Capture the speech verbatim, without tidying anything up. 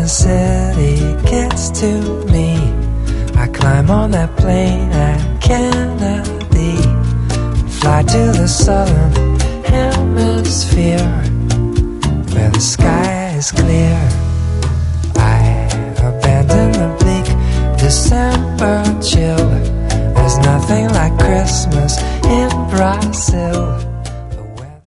the city gets to me, I climb on that plane at Kennedy, fly to the southern hemisphere, where the sky is clear. I abandon the bleak December chill. There's nothing like Christmas in Brazil.